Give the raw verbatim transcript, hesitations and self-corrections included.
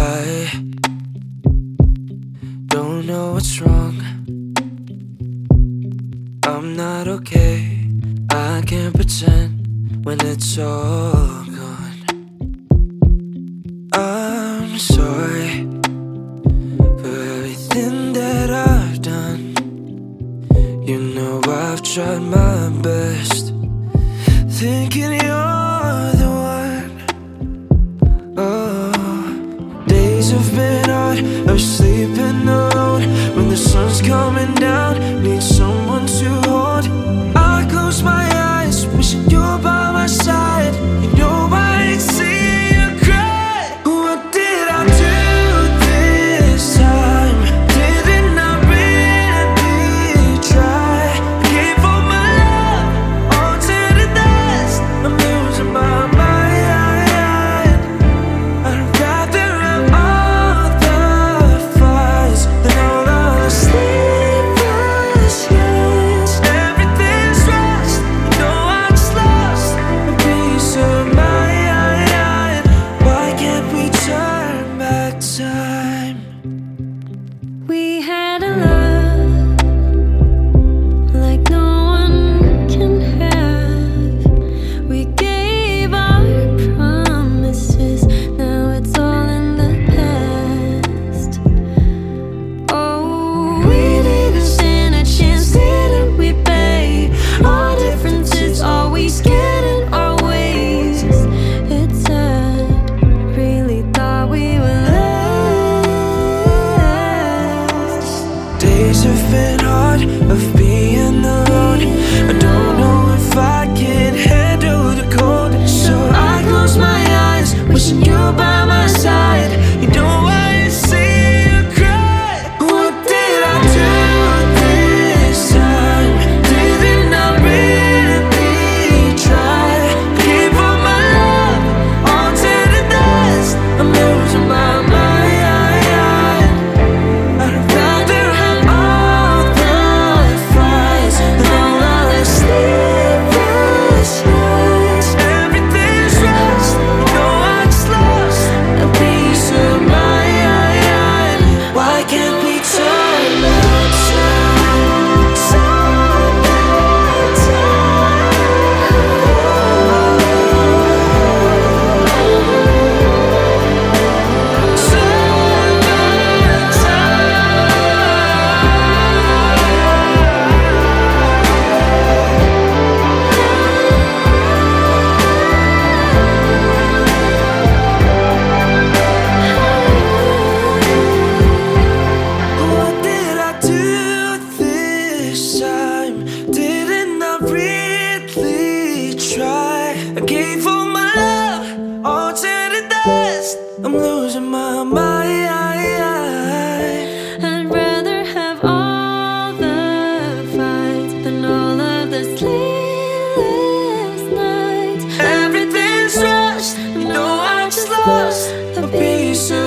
I don't know what's wrong. I'm not okay. I can't pretend when it's all gone. I'm sorry for everything that I've done. You know I've tried my best, thinking you're the one. Oh, days have been hard of sleeping alone. When the sun's coming down, need someone to hold. I close my eyes, wishing you're by my side. You know I'd see you cry. What did I do this time? Didn't I really try? Gave all my love, all to the dust. I'm losing my mind. I'd rather have all the fights than all the sleepless nights. Everything's rushed, you know I just lost a piece of mind. Why can't we turn back time? We had a love like no one can have. We gave our promises, now it's all in the past. Oh, we didn't stand a chance, didn't we, babe? Our differences always get in our ways. It's sad, really thought we would last. Days have been hard of being alone. I don't know if I can handle the cold, so I close my eyes, wishing you by my side. You know I see you cry. What did I do this time? Didn't I really try? Gave all my love, all to the dust. I'm losing my mind. I'd rather have all the fights than all of the sleepless nights. Everything's rushed, you know I just lost a piece of my mind. Why can't we turn back time? Turn back What did I do this time? Didn't I really try? I gave all my love, all to the dust. I'm losing my mind. I'd rather have all the fights than all of the sleepless nights. Everything's rushed, you know I just lost a piece of